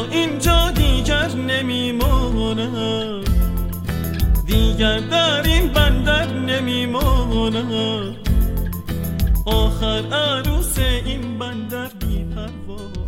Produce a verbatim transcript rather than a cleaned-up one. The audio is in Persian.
اینجا دیگر نمیمونم، دیگر در این بندر نمیمونم، آخر عروس این بندر بی پروا.